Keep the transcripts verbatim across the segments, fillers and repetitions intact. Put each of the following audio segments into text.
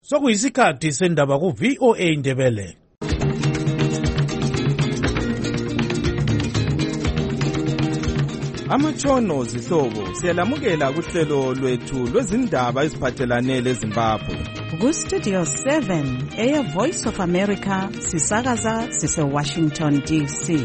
Sokuyisikhathi sendaba ku V O A Ndebele. Amatshono zihlobo siyalamukela kuhlelo lwethu lwezindaba eziphathelane leZimbabwe. Ku Studio seven eya Voice of America sisakaza sise Washington D C.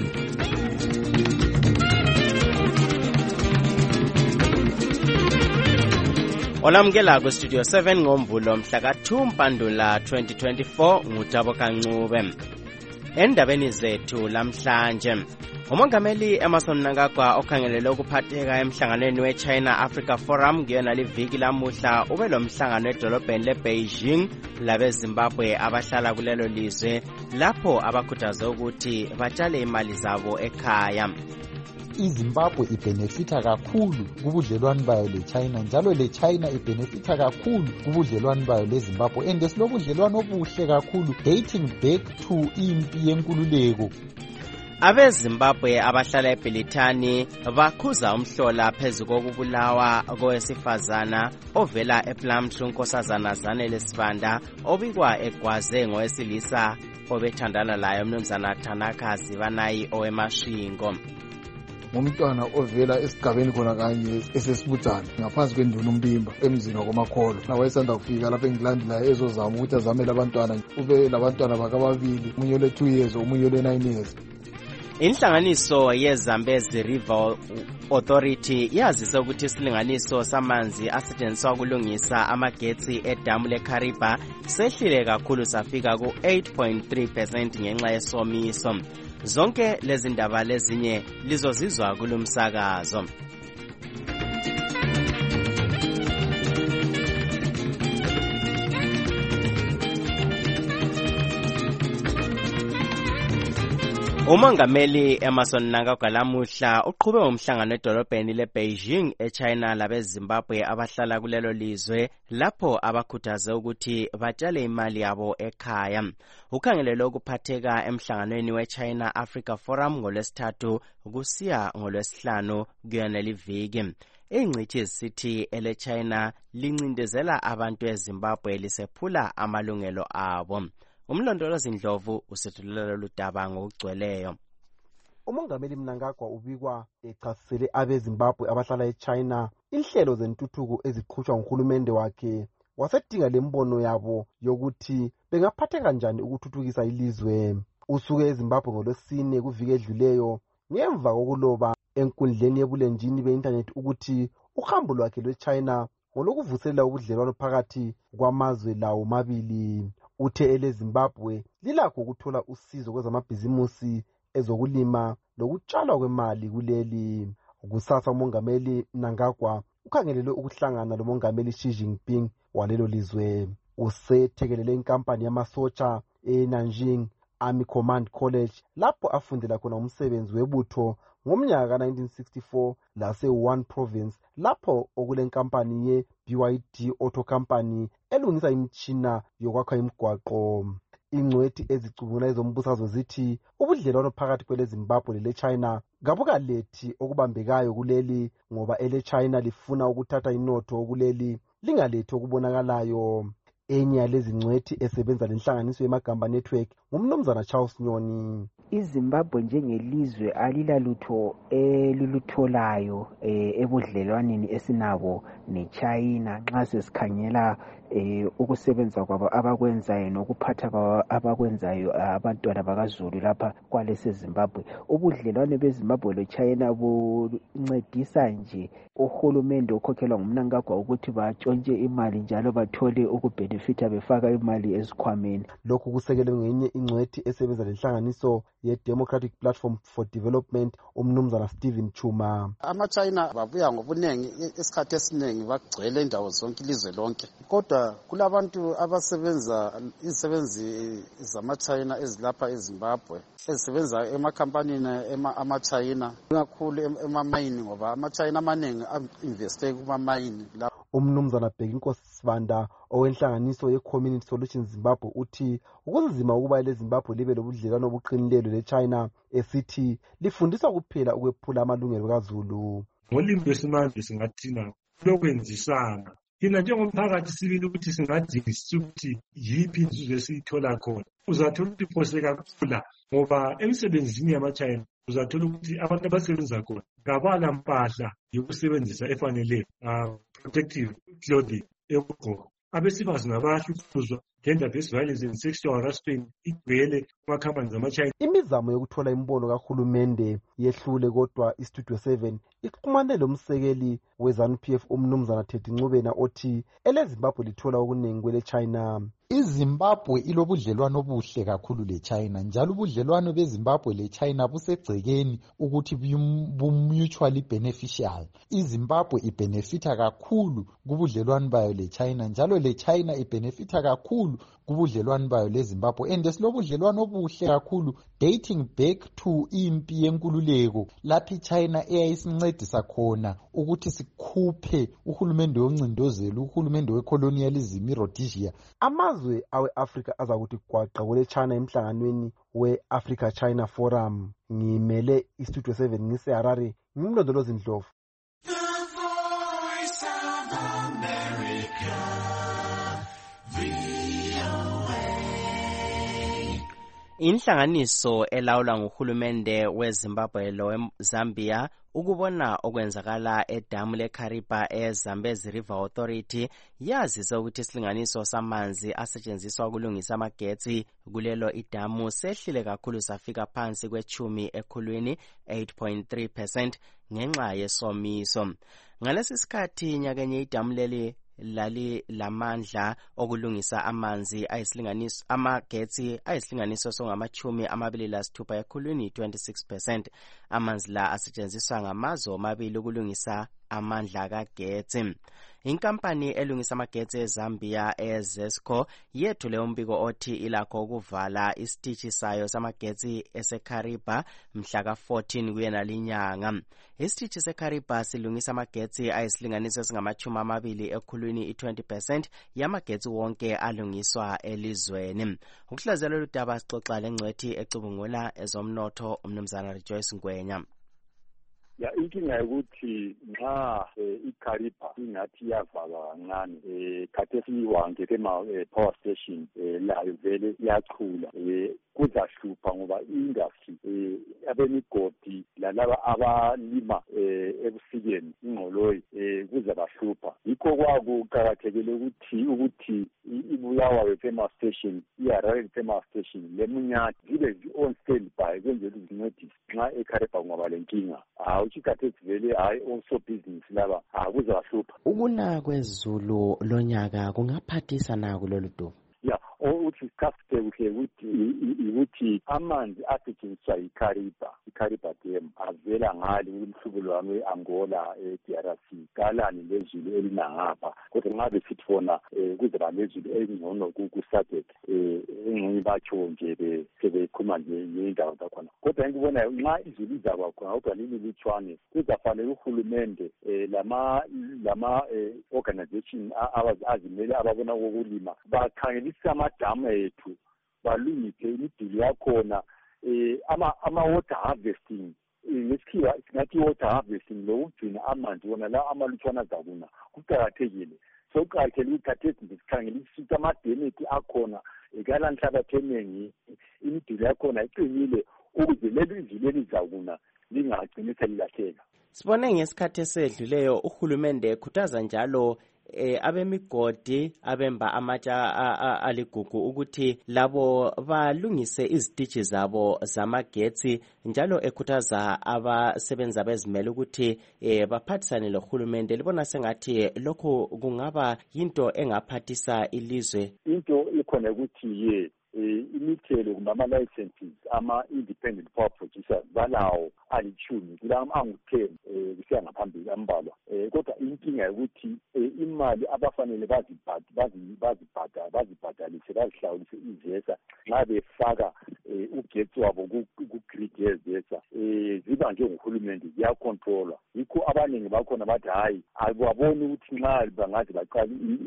Olamukela ku Studio seven ngomvulo mhla ka two Mpandula twenty twenty-four nguThabo Kancube. Endabeni zethu lamhlanje, umongameli Emmerson Mnangagwa okhangelele ukuphatheka emhlanganweni we-China Africa Forum kuyona liviki lamuhla ube lo mhlangano edolobheni le-Beijing labeZimbabwe abahlala kulelo lizwe lapho abakhuthaze ukuthi batshale imali zabo ekhaya. iZimbabwe ibenefita kakhulu kubudlelwano bayo leChina njalo leChina ibenefita kakhulu kubudlelwano bayo leZimbabwe and esilobudlelwano obuhle kakhulu dating back to impi yenkululeko. AbeZimbabwe abahlala eBrithani bakhuza umhlola phezu kokubulawa kowesifazana ovela ePlumtree unkosazana Zanele Sibanda obikwa egwaze ngowesilisa obethandana laye umnumzana Tanaka Zivanayi owemashingo. Ngumntwana ovela esigabeni khona kanye esesibuthana ngaphansi kwenduna umbimba emzini wakomakholo nawayesanda kufika lapha eNgilandi la ezozama ukuthi azamele abantwana ube labantwana bakababili umunye le two years umunye le nine years. Inhlanganiso yeZambezi River Authority yazise ukuthi isilinganiso samanzi asetshenziswa ukulungisa amagetsi edamu leKariba sehlile kakhulu safika ku eight point three percent ngenxa yesomiso. Zonke lezi ndaba lezinye lizozizwa kulumsakazo. Umongameli Emmerson Mnangagwa lamuhla uqhube umhlangano edolobheni leBeijing eChina labeZimbabwe abahlala kulelo lizwe lapho abakhuthaze ukuthi batshale imali yabo ekhaya. Ukhangelele ukuphatheka emhlanganweni weChina Africa Forum ngolwesithathu kusiya ngolwesihlanu kuyona liviki. Ingcithi zisithi eleChina lincindezela abantu eZimbabwe lisephula amalungelo abo. Umlondolozi Ndlovu usethulela ludaba ngokugcweleyo. Umongameli Mnangagwa ubikwa echasisele abeZimbabwe abahlala eChina inhlelo zentuthuko eziqhutshwa nguhulumende wakhe wasedinga lembono yabo yokuthi bengaphatheka kanjani ukuthuthukisa ilizwe. Usuke eZimbabwe ngolwesine kuviki edluleyo ngemva kokuloba enkundleni yebulenjini be-internet ukuthi uhambo lwakhe lweChina ngolokuvuselela ubudlelwano phakathi kwamazwe lawo mabili. Uthe eleZimbabwe lilakho ukuthola usizo kwezamabhizimusi ezokulima lokutshalwa kwemali kuleli. Kusasa umongameli Mnangagwa ukhangelele ukuhlangana lomongameli Xi Jinping walelo lizwe. Usethekelele inkampani yamasotsha eNanjing Army Command College lapho afundela khona umsebenzi webutho ngomnyaka ka nineteen sixty-four lase One Province lapho okule nkampani ye B Y D Auto Company elungisa imitshina yokwakha imigwaqo. Ingcwethi ezicubungula ezombusazwe zithi ubudlelwano phakathi kweleZimbabwe leChina kabukalethi okubambekayo kuleli ngoba eleChina lifuna ukuthatha inotho kuleli lingalethi okubonakalayo. Enye yalezi ngcwethi esebenza lenhlanganiso yeMagamba Network ngumnumzana Charles Nyoni. iZimbabwe njengelizwe alilalutho elulutholayo ebudlelwaneni esinabo neChina nxa sesikhangela ukusebenza kwabo abakwenzayo nokuphatha kwabo abakwenzayo abantwana bakaZulu lapha kwalese Zimbabwe. Ubudlelwane beZimbabwe leChina buncedisa nje uhulumende okhokhelwa nguMnangagwa ukuthi batshontshe imali njalo bathole ukubhenefitha befaka imali ezikhwameni. Lokhu kusekelwe ngenye ingcwethi esebenza lenhlanganiso ye-Democratic Platform for Development umnumzana Stephen Chuma. AmaChina babuya ngobunengi isikhathi esiningi bagcwele indawo zonke ilizwe lonke. Kodwa kulabantu abasebenza izisebenzi zamaChina ezilapha eZimbabwe ezisebenza emakhampanini amaChina kakhulu emamayini ngoba amaChina amaningi investe kumamayini. Umnumzana Bhekinkosi Sibanda owenhlanganiso ye-Community Solutions Zimbabwe uthi ukunzima ukuba leZimbabwe libe lobudlelwano obuqinilelo leChina esithi lifundisa kuphela ukwephula amalungelo kaZulu. Ngolimi lwesimanje singathina lokwenzisana thina njengomphakathi sibili ukuthi singadingisisa ukuthi yiphi inzuzo esiyithola khona. Uzathola ukuthi phose kakhula ngoba emsebenzini yama-China uzathola ukuthi abantu abasebenza khona ngabala mpahla yokusebenzisa efanele uh, protective clothing eyokugqoka. Abesifazane bayahlukuluzwa, gender-based violence and sexual harassment igcwele kumakhampani zama-China. Imizamo yokuthola imbono kahulumende yehlule, kodwa istudio seven ixhumane lomsekeli we-ZANU-P F umnumzana Teddy Ncubena othi eleZimbabwe lithola okuningi kwele-China. iZimbabwe ilobudlelwano obuhle kakhulu le-China, njalo ubudlelwano beZimbabwe le-China busegcekeni ukuthi bu-mutually beneficial. iZimbabwe ibenefita kakhulu kubudlelwano bayo le-China, njalo le-China ibenefita kakhulu kubudlelwano bayo le-Zimbabwe. And silobudlelwano obuhle kakhulu dating back to impi yenkululeko lapho iChina eyayisincedisa khona ukuthi sikhuphe uhulumende woncindozelo, uhulumende wecolonialism iRhodesia. Amazwe awe-Afrika azakuthi gwaqa kwele-China emhlanganweni we-Africa China Forum. Ngimele istudio seven ngise-Harare, ngimlondolozi Ndlovu. Inhlanganiso elawula nguhulumende weZimbabwe loweZambia ukubona okwenzakala edamu leKariba eZambezi River Authority yazise ukuthi isilinganiso samanzi asetshenziswa ukulungisa amagetsi kulelo idamu sehlile kakhulu safika phansi kwechumi ekhulwini eight point three percent ngenxa yesomiso. Ngalesi sikhathi nyakenye idamu leli lali lamandla okulungisa amanzi ayisilinganiso amagetsi ayisilinganiso songamachumi amabili lasithupha ekhulwini twenty-six percent. Amanzi la asetshenziswa ngamazo amabili ukulungisa amandla kagetsi. Inkampani elungisa amagetsi eZambia eZesco yethule umbiko othi ilakho ukuvala isitishi sayo samagetsi eseKariba mhla ka fourteen kuyena linyanga. Isitishi seKariba silungisa amagetsi ayisilinganiso singamachumi amabili ekhulwini twenty percent yamagetsi wonke alungiswa elizweni. Ukuhlazela ludaba sixoxa lengcwethi ecubungula ezomnotho umnumzana Rejoice Ngwenya. Ya inkinga yokuthi nxa iKariba ingathi yavalwa kancane eh khathesi wangeke ema power station layo vele yachula eh kuzahlupha ngoba industry eh abemigodi lalaba abalima eh ebusikeni ingqoloyi eh kuzabahlupha. Yikho kwakuqhakathekile ukuthi ukuthi iBulawayo thermal station iHarare thermal station lemunyathi zibe on standby kwenzela ukuzincedisa nxa eKariba ngoba lenkinga. Ah uchikhathesi vele hayi also business laba akuzahlupha. Ukuna kwezulu lonyaka kungaphathisa na kulolu dumo. Ya uthi kasite kuhle ukuthi ukuthi amanzi asetshenziswa iKariba iKariba dam avela ngale kumhlubulo wami eAngola eD R C kalani lezulu elinangapha kodwa ngabe sithi fona kuzaba lezulu elingcono kuSadet engqinyi batsho nje sebekhuluma nje ngendawo zakhona kodwa ngibona nxa izulu izaba khona kodwa leli litshwane kuzafanele uhulumende lama lama organization azimele ababona ngokulima bakhangelisa amadamu ethu balungise imidili yakhona eh ama ama water harvesting ngesikhiwa singathi water harvesting lokugcina amanzi wona la amalutshwana zakuna kuqhakathekile. So kuqhakathekile ukuthatha isikhangelisa amademeti akhona ekala nhlabathi eningi imidili yakhona iqinile ukuze leli izulu lizakuna lingagcini selilahleka. Sibone ngesikhathi esedluleyo uhulumende ekhuthaza njalo eh abemigodi abemba amatsha aligugu ukuthi labo balungise izitishi zabo zamagetsi njalo ekhuthaza abasebenza bezimele ukuthi eh baphathisane lohulumende. Libona sengathi lokho kungaba into engaphathisa ilizwe. Into ikhona ukuthi ye imithelo kumbe ama-licenses ama-independent power producers balawo alichumi kulama angu-ten kusiya ngaphambili ambalwa kodwa inkinga yokuthi imali abafanele bazibhadalise bazihlawulise izesa nxa befaka ugetsi wabo ku-grid yezesa ziba njengohulumende ziyakhontrolwa. Yikho abaningi bakhona bathi hayi ababoni ukuthi nxa bangathi baqala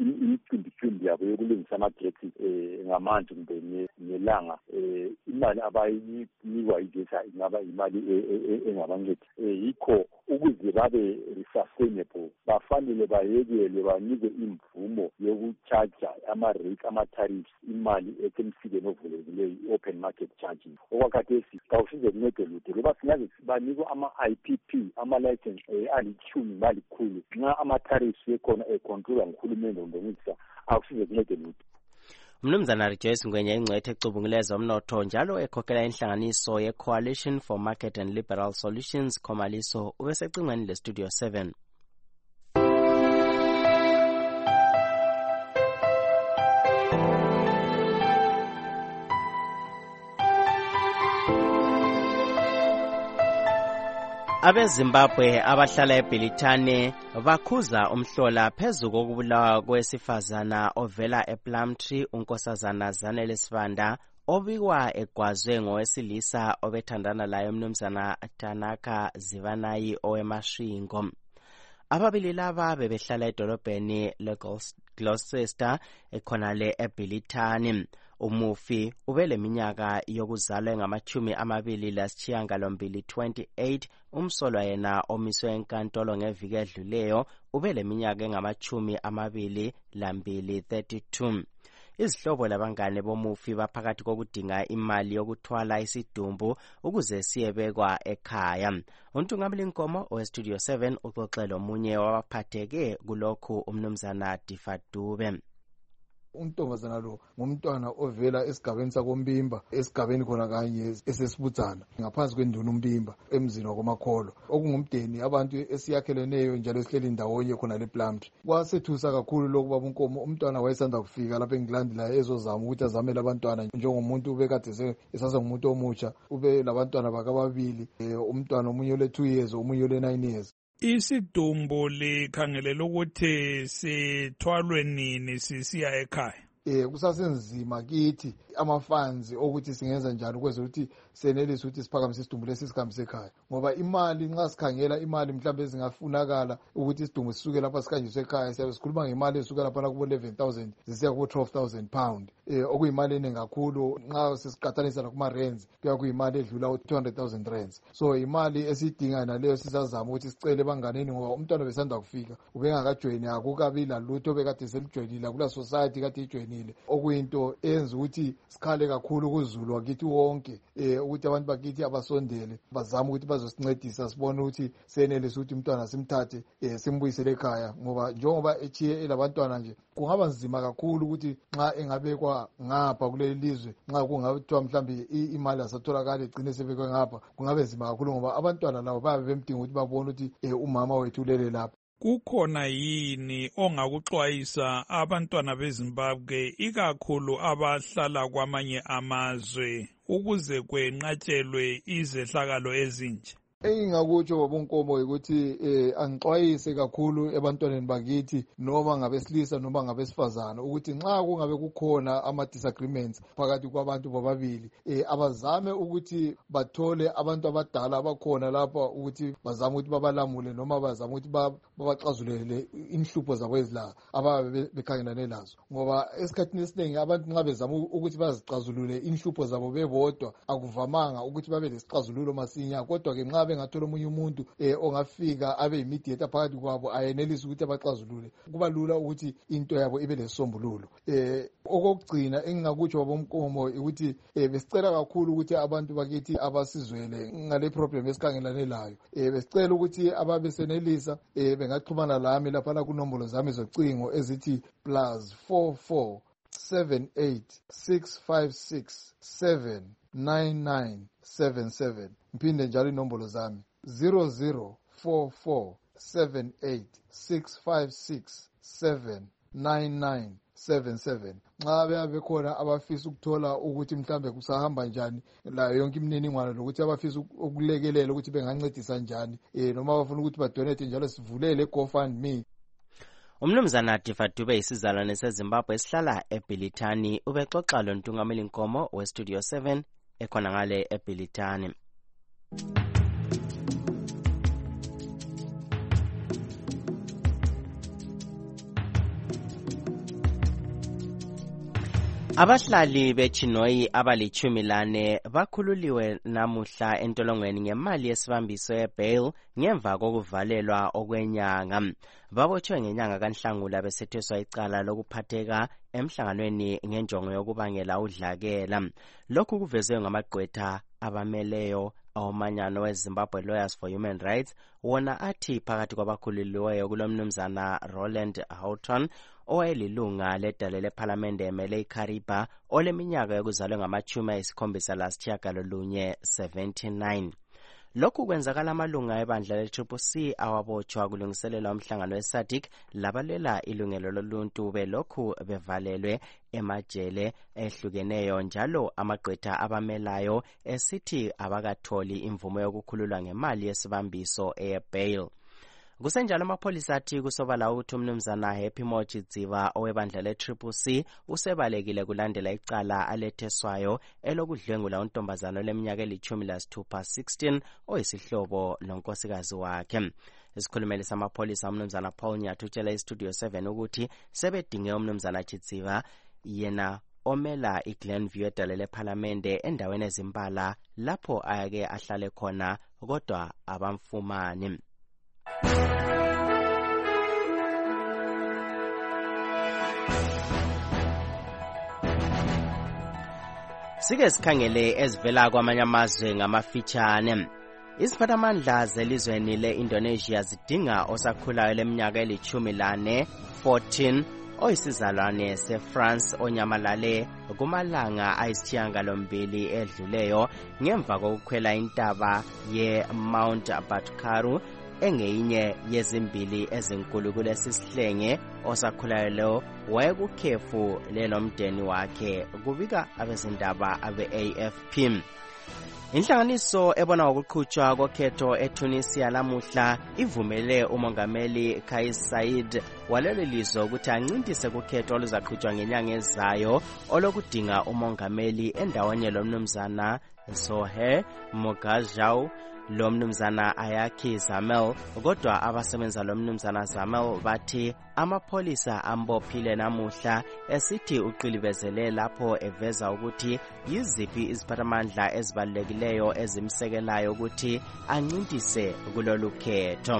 imicimbi yabo yokulungisa amagetsi ngamanzi kumbe ngelanga imali abayinikwa igesa ingaba imali engabancedi. Yikho ukuze babe sustainable bafanele bayekele banike imvumo yokuchaja ama-rate ama-tariffs imali esemsikeni ovulekileyo i-open market charging. Okwakhathesi kawusize kuncede lutho loba singaze banikwe ama-I P P ama-license alichumi malikhulu nxa ama-tariffs ekhona econtrolwa nguhulumende ngokuncedisa akusize kuncede lutho. Mnumzana Rejoice Ngwenya ingcwethe ecubunguleza umnotho njalo ekhokhela inhlanganiso ye-Coalition for Market and Liberal Solutions Khomaliso ubesecingweni le-Studio seven. Abezimbabwe abahlala eBilitane bakhuza umhlola phezu kokubulawa kwesifazana ovela ePlumtree unkosazana Zanele Sibanda obikwa egwazwe ngowesilisa obethandana laye umnumzana Tanaka Zivanayi owemashingo. Ababili laba bebehlala edolobheni leGloucester ekhonale eBilitane. Umufi ubele minyaka yokuzalwa ngamachumi amabili lasishiyangalombili twenty-eight umsolwa yena omiswe enkantolo ngeviki edluleyo ubele minyaka engamachumi amabili lambili thirty-two. Izihlobo labangane bomufi baphakathi kokudinga imali yokuthwala isidumbu ukuze siyebekwa ekhaya. Untungameli Nkomo oweStudio seven uxoxela omunye wabaphatheke kulokhu umnumzana Difadube. Untombazana lo ngumntwana ovela esigabeni sakombimba esigabeni khona kanye esesibudzana ngaphansi kwenduna umbimba emzini wakomakholo okungumdeni abantu esiyakheleneyo njalo esihleli ndawonye khona lePlumtree. Kwasethusa kakhulu lokuba uNkomo umntwana wayesanda kufika lapha eNgilandi la ezozama ukuthi azamele abantwana njengomuntu ubekade esasa ngumuntu omutsha ube labantwana bakababili umntwana omunye ole two years omunye ole nine years. Isidumbu likhangelela ukuthi sithwalwe nini sisiya ekhaya? Eh kusasenzima kithi amafunds ukuthi singenza njalo ukwenza ukuthi senelise ukuthi siphakamise isidumbu lesi sikhambise ekhaya ngoba imali nxa sikhangela imali mhlawumbe ezingafunakala ukuthi isidumbu sisuke lapha sikhanjiswe ekhaya siyabe sikhuluma ngemali esuka lapha ku eleven thousand zisiya ku twelve thousand pound eh okuyimali eningi kakhulu nxa sesiqathanisa lakuma rands kuya kuyimali edlula two hundred thousand rands. So imali esidinga naleyo sisazama ukuthi sicele banganeni ngoba umntwana besanda kufika ubengakajoin akukabila lutho bekade selijoinile kula society kade ijoinile okuyinto enza ukuthi sikhale kakhulu kuzulu wakithi wonke eh ukuthi abantu bakithi abasondele bazama ukuthi bazosincedisa sibone ukuthi senelise ukuthi umntwana simthathe eh simbuyisele ekhaya ngoba njengoba echiye elabantwana nje kungaba nzima kakhulu ukuthi nxa engabekwa ngapha kuleli lizwe nxa kungabe kuthiwa mhlambe imali asatholakala egcine sebekwe ngapha kungabe nzima kakhulu ngoba abantwana labo bayabe bemdinga ukuthi babone ukuthi eh umama wethu ulele lapha. Kukhona yini ongakuxwayisa abantwana beZimbabwe ikakhulu abahlala kwamanye amazwe ukuze kwenqatshelwe izehlakalo ezinje? Engingakutsho babunkomo ukuthi eh angixwayise kakhulu ebantwaneni bakithi noma ngabesilisa noma ngabesifazana ukuthi nxa kungabe kukhona ama disagreements phakathi kwabantu bobabili eh abazame ukuthi bathole abantu abadala abakhona lapha ukuthi bazame ukuthi babalamule noma bazame ukuthi babaxazulele inhlupho zabo ezila ababe bekhangelane lazo ngoba esikhathini esiningi abantu nxa bezama ukuthi bazixazulule inhlupho zabo bebodwa akuvamanga ukuthi babe lesixazululo masinya kodwa ke nxa bengathola omunye umuntu eh ongafika abe immediate phakathi kwabo ayenelisa ukuthi abaxazulule kuba lula ukuthi into yabo ibe lesombululo. Eh okugcina engingakutsho babomkomo ukuthi eh besicela kakhulu ukuthi abantu bakithi abasizwele ngale problem esikhangelane layo eh besicela ukuthi ababesenelisa eh bengaxhumana lami lapha la kunombolo zami zocingo ezithi plus four four seven eight six five six seven nine nine seven seven mphinde njalo inombolo zami zero zero four four seven eight six five six seven nine nine seven seven. Nxa beyabe khona abafisa ukuthola ukuthi mhlambe kusahamba njani la yonke imininingwane lokuthi abafisa ukulekelela ukuthi bengancedisa njani eh noma bafuna ukuthi badonate njalo sivulele GoFundMe. Umnumzana Difadube isizalwane seZimbabwe esihlala eBilitane ubexoxa lo Ntungameli Nkomo weStudio seven ekhona ngale eBilitane. Abahlali beChinoyi abalichumi lane bakhululiwe namuhla entolongweni ngemali yesibambiso ye-bail ngemva kokuvalelwa okwenyanga. Babotshwe ngenyanga kaNhlangula besetheswa icala lokuphatheka emhlanganweni ngenjongo yokubangela udlakela. Lokhu kuvezwe ngamagqwetha abameleyo awomanyano weZimbabwe Lawyers for Human Rights, wona athi phakathi kwabakhululiweyo kulomnumzana Roland Houghton owayelilunga ledale lephalamende emele iKariba oleminyaka yokuzalwa ngamachumi ayisikhombisa lasitshiyagalolunye seventy-nine. Lokhu kwenzakala amalunga ebandla le-Triple C awabotshwa kulungiselelwa umhlangano we-SADC labalela ilungelo loluntu belokhu bevalelwe emajele ehlukeneyo, njalo amagqwetha abamelayo esithi abakatholi imvumo yokukhululwa ngemali yesibambiso eye-bail. Kusenjalo amapholisa athi kusobala ukuthi umnumzana Happy Mochidziva owebandla le-Triple C usebalekile kulandela icala aletheswayo elokudlwengula untombazana leminyaka elithumi lasithupha sixteen oyisihlobo lonkosikazi wakhe. Isikhulumeli samapholisa umnumzana Paul Nyathi utshela iStudio seven ukuthi sebedinge umnumzana Chidziva yena omela iGlenview edale lephalamende endaweni ezimbala lapho ayake ahlale khona kodwa abamfumani. Sike sikhangele ezivela kwamanye amazwe ngamafitshane. Iziphathamandla zelizweni le-Indonesia zidinga osakhulayo leminyaka elithumi lane fourteen oyisizalwane seFrance onyamalale kumalanga ayisishiyagalombili edluleyo ngemva kokukhwela intaba ye-Mount Batkaru engeyinye yezimbili ezinkulu kulesi sihlenge. Osakhulayo lo wayekukhefu lelomdeni wakhe, kubika abezindaba abe-A F P. Inhlanganiso ebona ngokuqhutshwa kokhetho eTunisia lamuhla ivumele umongameli Kais Saied walelo lizwe ukuthi ancintise kukhetho oluzaqhutshwa ngenyanga ezayo olokudinga umongameli endaweni lomnumzana Zohe Mogajau lo mnumzana Ayaki Zamel. Kodwa abasebenza lo mnumzana Zamel bathi amapholisa ambophile namuhla esithi uqilibezele lapho eveza ukuthi yiziphi iziphathamandla ezibalulekileyo ezimsekelayo ukuthi ancintise kulolu khetho.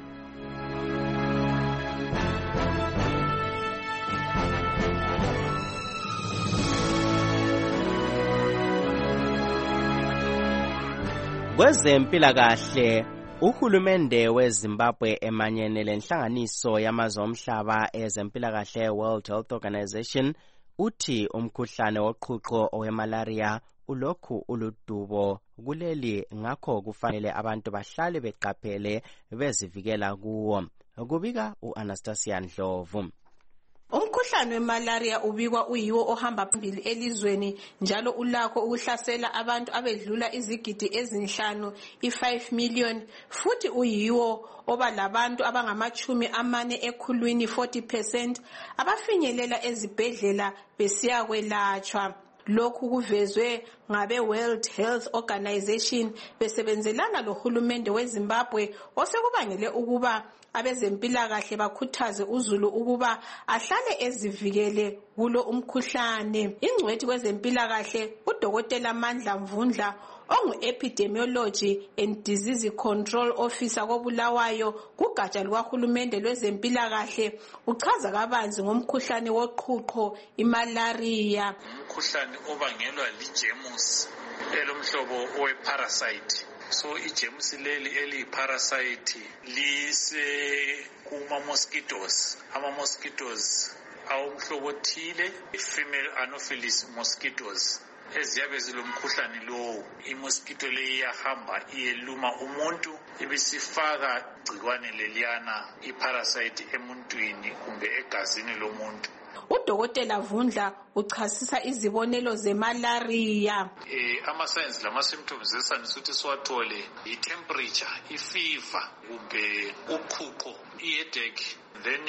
Kwezempilakahle, uhulumende weZimbabwe emanyene lenhlanganiso yamazwe omhlaba ezempilakahle World Health Organization uthi umkhuhlane woqhuqho owemalaria ulokhu uludubo kuleli, ngakho kufanele abantu bahlale beqaphele bezivikela kuwo. Kubika uAnastasia Ndlovu. Umkhuhlane wemalaria ubikwa uyiwo ohamba phambili elizweni njalo ulakho ukuhlasela abantu abedlula izigidi ezinhlanu i-five million, futhi uyiwo oba labantu abangamachumi amane ekhulwini forty percent abafinyelela ezibhedlela besiya kwelatshwa. Lokhu kuvezwe ngabe World Health Organization besebenzelana lohulumende weZimbabwe osekubangele ukuba abezempilakahle bakhuthaze uzulu ukuba ahlale ezivikele kulo umkhuhlane. Ingcwethi kwezempilakahle uDokotela Mandla Mvundla ongu-Epidemiology and Disease Control Officer koBulawayo kugatsha lukahulumende lwezempilakahle uchaza kabanzi ngomkhuhlane woqhuqho imalaria. Umkhuhlane obangelwa lijemusi elomhlobo oweparasite. So ijemusi leli eliyiparasite lise kuma mosquitoes. Ama mosquitoes awumhlobo othile, female anopheles mosquitoes. Eziyabe zilomkhuhlane lowo, imosquito leyi iyahamba iyeluma umuntu ibisifaka igcikwane leliyana iparasite emuntwini kumbe egazini lomuntu. uDokotela Vundla uchasisa izibonelo zemalaria. Eh ama signs lama symptoms esanisa ukuthi siwathole i temperature, i fever kumbe uqhuqho, i headache then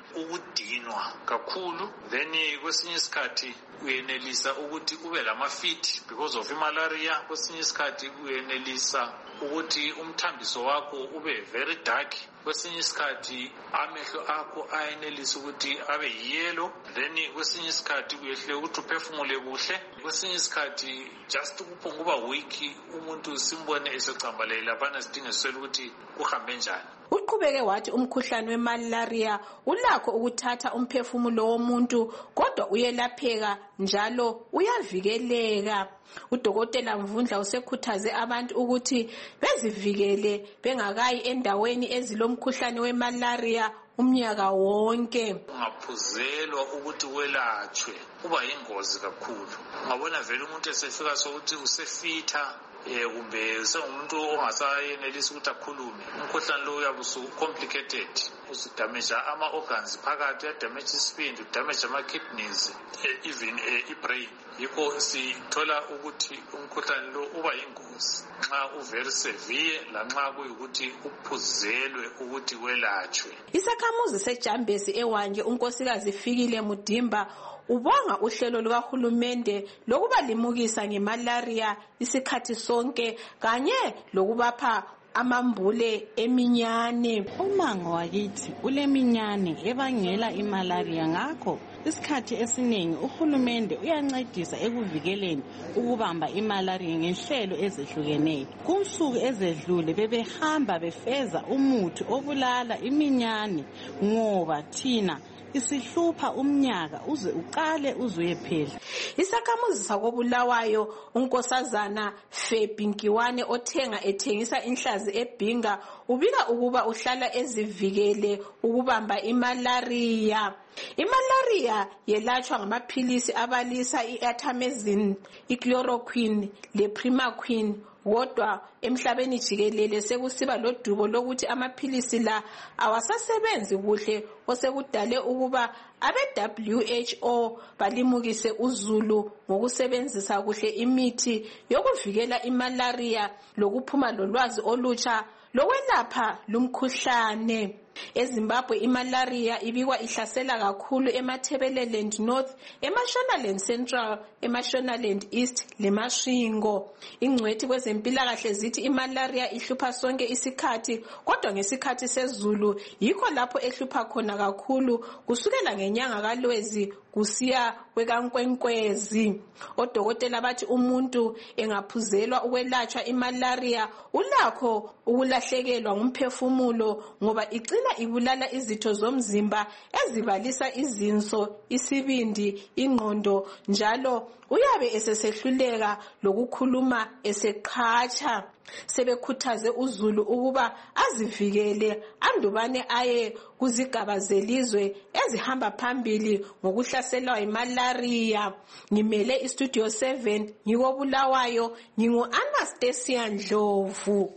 ukudinwa kakhulu, then kwesinye isikhathi uyenelisa ukuthi ube lamafit because of imalaria. Kwesinye isikhathi uyenelisa ukuthi umthambiso wakho ube very dark. Kwesinye isikhathi amehlo akho ayenelisa ukuthi abe yellow. Then kwesinye isikhathi uyehle ukuthi uphefumule kuhle. Kwesinye isikhathi just ukuphunguba weak, umuntu simbone esecambalele labana sidinga siswela ukuthi kuhambe njani. Uqhubeke wathi umkhuhlane wemalaria ulakho ukuthatha umphefumulo womuntu kodwa uyelapheka njalo uyavikeleka. Udokotela Mvundla usekhuthaze abantu ukuthi bezivikele bengakayi endaweni ezilomkhuhlane wemalaria umnyaka wonke. Ungaphuzelwa ukuthi welatshwe kuba yingozi kakhulu. Ngabona vele umuntu esefika sokuthi usefitha eh kumbe sengumuntu ongasayenelisa ukuthi akhulume. Umkhuhlane lo uyabe usu complicated, usidamage ama organs phakathi, uyadamage isibindi, udamage ama kidneys, even i-brain. Yikho sithola ukuthi umkhuhlane lo uba yingozi nxa u very severe lanxa kuyikuthi uphuzelwe ukuthi welatshwe. Isakhamuzi seJambezi eWanje unkosikazi Fikile Mudimba ubonga uhlelo lukahulumende lokuba limukisa ngemalaria isikhathi sonke kanye lokubapha amambule eminyane. Umango wakithi uleminyane ebangela imalaria, ngakho isikhathi esiningi uhulumende uyancedisa ekuvikeleni ukubamba imalaria ngenhlelo ezehlukeneyo. Kunsuku ezedlule bebehamba befeza umuthi obulala iminyane ngoba thina isihlupha umnyaka uze uqale uzuyephela. Isakhamuzi sakobulawayo unkosazana Febinkiwane othenga ethengisa inhlazi eBhinga ubika ukuba uhlala ezivikele ukubamba imalaria. Imalaria yelatshwa ngamaphilisi abalisa iartemisinin, ichloroquine leprimaquine. Kodwa emhlabeni jikelele sekusiba lodubo lokuthi amaphilisi la awasasebenzi kuhle osekudale ukuba abe W H O balimukise uzulu ngokusebenzisa kuhle imithi yokuvikela imalaria lokuphuma lolwazi olutsha lokwelapha lumkhuhlane. EZimbabwe imalaria ibikwa ihlasela kakhulu eMathebeleland North, eMashonaland Central, eMashonaland East leMasvingo. Ingcwethi kwezempilakahle zithi imalaria ihlupha sonke isikhathi kodwa ngesikhathi sezulu yikho lapho ehlupha khona kakhulu kusukela ngenyanga kaLwezi kusiya kwekaNkwenkwezi. Odokotela bathi umuntu engaphuzelwa ukwelatshwa imalaria ulakho ukulahlekelwa ngumphefumulo ngoba igcina ibulala izitho zomzimba ezibalisa izinso, isibindi, ingqondo, njalo uyabe esesehluleka lokukhuluma eseqhatsha. Sebekhuthaze uzulu ukuba azivikele andubane aye kuzigaba zelizwe ezihamba phambili ngokuhlaselwa imalaria. Ngimele istudio seven ngikobulawayo, ngingu Anastasia Ndlovu.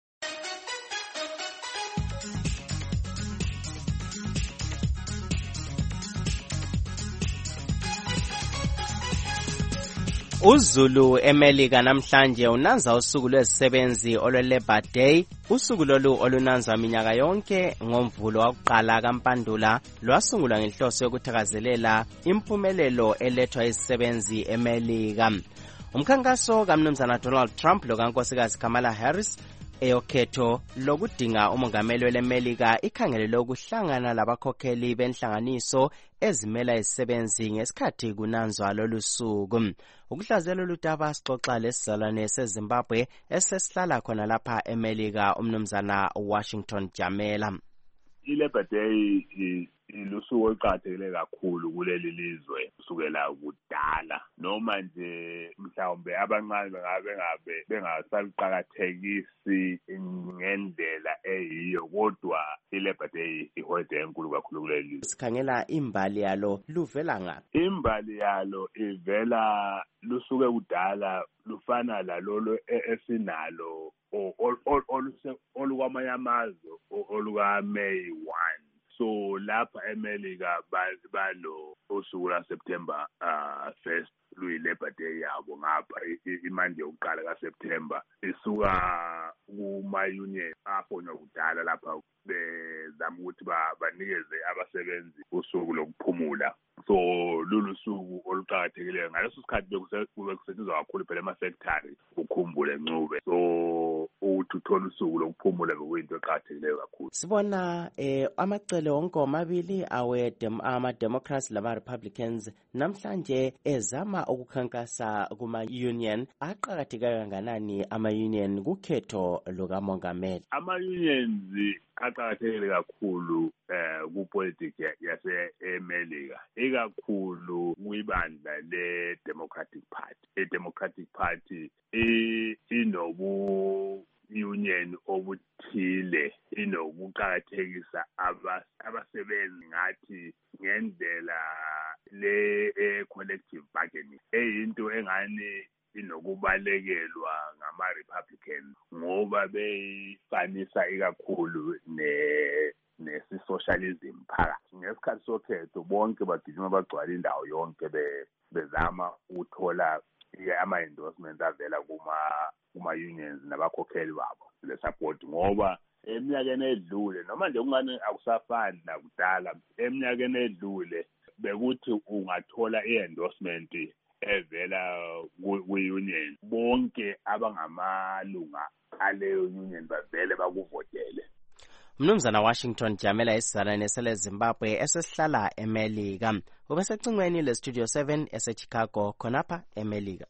uZulu eMelika namhlanje unanza usuku lwezisebenzi olwe-Labor Day. Usuku lolu olunanzwa minyaka yonke ngomvulo wakuqala kaMpandula lwasungulwa ngenhloso yokuthakazelela impumelelo elethwa izisebenzi eMelika. Umkhankaso kaMnumzana Donald Trump lokankosikazi Kamala Harris eyokhetho lokudinga umongameli weleMelika ikhangelele ukuhlangana labakhokheli benhlanganiso ezimela izisebenzi ngesikhathi kunanzwa lolu suku. Ukuhlazela lolu daba sixoxa lesizalwane seZimbabwe esesihlala khona lapha eMelika, uMnumzana Washington Jamela. I-Labor Day ilusuku oluqakathekile kakhulu kuleli lizwe kusukela kudala, noma nje mhlawumbe abancane bengabe bengabe bengasaluqakathekisi ngendlela eyiyo, kodwa i-Labor Day iholiday enkulu kakhulu kuleli lizwe. Sikhangela imbali yalo luvela ngaphi? Imbali yalo ivela lusuke kudala, lufana lalolo esinalo olukwamanye amazwe oluka May first. so lapha eMelika balo usuku la September uh, first luyi-Labor Day yabo ngapha imanje yokuqala kaSeptember isuka kuma-union afonywa kudala lapha bezama ukuthi banikeze abasebenzi usuku lokuphumula. So lolu suku oluqakathekileyo ngaleso sikhathi bekusetshenziswa kakhulu phela ema-secretary ukhumbule ncube, so ukuthi uthola usuku lokuphumula bekuyinto eqakathekileyo kakhulu. Sibona eh amacele wonke omabili awe ama-Democrats lama-Republicans namhlanje ezama ukukhankasa kuma-union. Aqakatheke kanganani ama-union kukhetho lukamongameli? Ama-unions aqakathekile kakhulu eh kupolitics yase-Melika, ikakhulu kwibandla le-Democratic Party. I-Democratic Party inobu union obuthile, inokuqakathekisa abasebenzi ngathi ngendlela le collective bargaining eyinto engani inokubalekelwa ngama-Republicans ngoba beyifanisa ikakhulu ne nesi-socialism phakathi. Ngesikhathi sokhetho bonke bagijima bagcwala indawo yonke bezama ukuthola ama-endorsements avela kuma kuma-unions nabakhokheli babo le support, ngoba eminyakeni edlule noma nje ungani akusafani nakudala, eminyakeni edlule bekuthi ungathola i-endorsement evela kwi-union bonke abangamalunga aleyo union bavele bakuvotele. Mnumzana Washington Jamela esizalwane sele Zimbabwe esesihlala eMelika ubesecingweni le Studio seven eseChicago khonapha eMelika.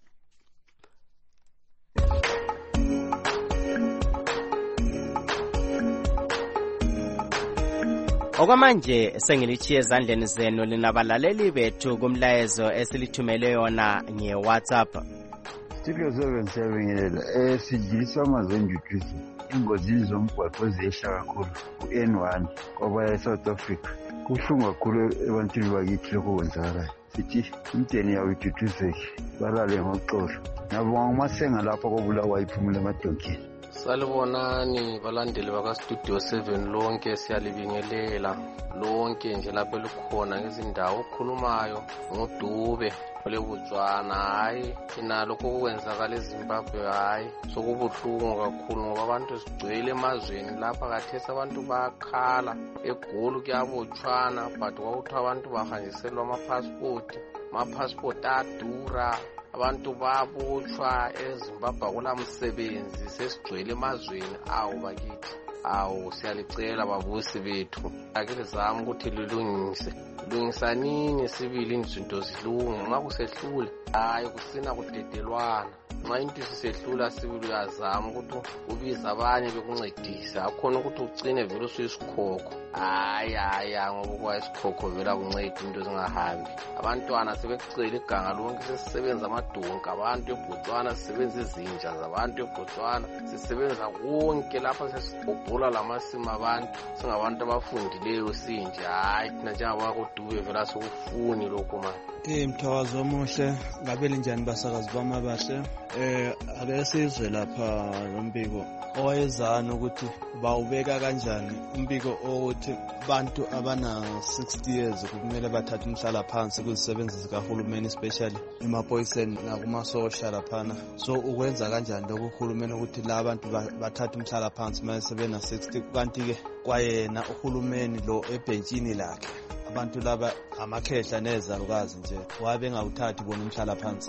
Okwamanje sengilichiye ezandleni zenu linabalaleli bethu kumlayezo esilithumele yona nge-WhatsApp. Studio seven seven eh sijiliswa mazenjukuzi ingozini zomgwaqo ezehla kakhulu ku-N one kwaba eSouth Africa. Kuhlungu kakhulu ebantwini bakithi lokho kwenzakalayo. Sithi imdeni yawo iduduzeke balale ngoxolo. Ngabonga uMasenga lapha kobulawa iphumule emadonkeni. Salibonani balandeli baka Studio seven lonke, siyalibingelela lonke nje lapho likhona ngezindawo okhulumayo ngoDube ole Botswana. Hayi inalo kokwenzakala eZimbabwe, hayi sokubuhlungu kakhulu ngoba abantu sigcwele emazweni lapha kathesa abantu bayakhala eGoli kuyabotshwana, but kwawuthi abantu bahanjiselwa ama-passport ama-passport adura, abantu babotshwa eZimbabwe kulamsebenzi sesigcwele emazweni awu bakithi. Awu siyalicela babusi bethu ake lizama ukuthi lilungise lungisanini sibili izinto zilunge, nxa kusehlule hayi kusina kudedelwana, nxa into sisehlula sibili uyazama ukuthi ubiza abanye bekuncedisa akhona ukuthi ugcine vele usisikhokho. Hayi hayi ngoba kwa isikhokho vela kunceda into zingahambi. Abantwana sebekucela iganga lonke sesisebenza amadonka, abantu eBotswana sisebenza izinja zabantu eBotswana, sisebenza konke lapha sesigobhola lamasimo abantu singabantu abafundileyo sinje. Hayi thina njengabakoDube vela sokufuni lokho manje. Eh mthawazo omuhle, ngabe linjani basakazi bami abahle? Eh ake sizwe lapha lombiko owayezana ukuthi bawubeka kanjani umbiko ukuthi abantu abana sixty years kumele bathathe umhlala phansi kuzisebenzi zikahulumeni especially emaphoyiseni nakumasosha laphana. So ukwenza kanjani lokho uhulumeni ukuthi la abantu bathathe umhlala phansi mase bena sixty, kanti ke kwayena uhulumeni lo ebhenjini lakhe abantu laba amakhehla nezalukazi nje wabe ngawuthathi bona umhlala phansi.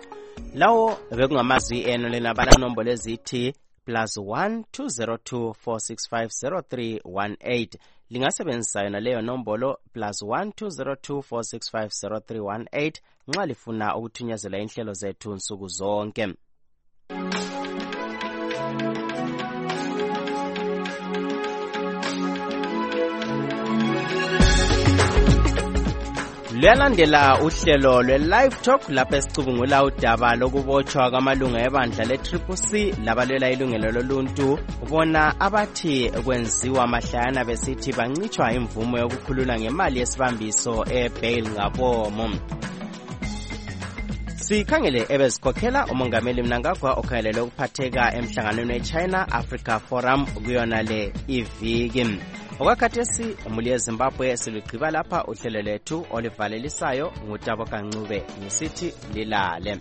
Lawo bekungamazwi eno lenabala nombolo ezithi plus one two zero two four six five zero three one eight. Lingasebenzisa yona leyo nombolo plus one two zero two four six five zero three one eight nxa lifuna ukuthunyezela inhlelo zethu nsuku zonke. Luyalandela uhlelo lwe-Live Talk lapho esicubungula udaba lokubotshwa kwamalunga ebandla le-Triple C labalwela ilungelo loluntu, bona abathi kwenziwa mahlayana besithi bancitshwa imvumo yokukhulula ngemali yesibambiso e-bail ngabomo. Sikhangele ebezikhokhela umongameli Mnangagwa okhalele ukuphatheka emhlanganweni we-China Africa Forum kuyona le iviki. okwakhathesi umuli yezimbabwe silugqiba lapha uhlelo lethu olivalelisayo ngutabo kancube ngisithi lilale.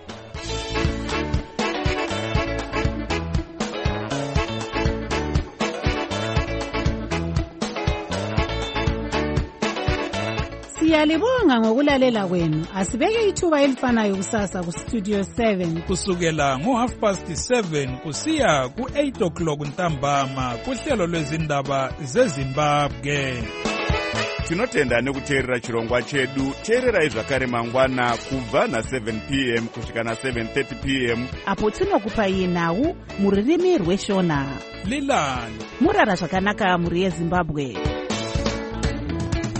Siyalibonga ngokulalela kwenu. Asibeke ithuba elifanayo kusasa ku Studio seven kusukela ngo half past seven kusiya ku eight o'clock ntambama kuhlelo lwezindaba zeZimbabwe. Tinotenda nekuteerera chirongwa chedu. Teererai zvakare mangwana kubva na seven p m kusvika na seven thirty p m apo tinokupai nhau muririmi rweshona. Lilani murara zvakanaka muri yeZimbabwe.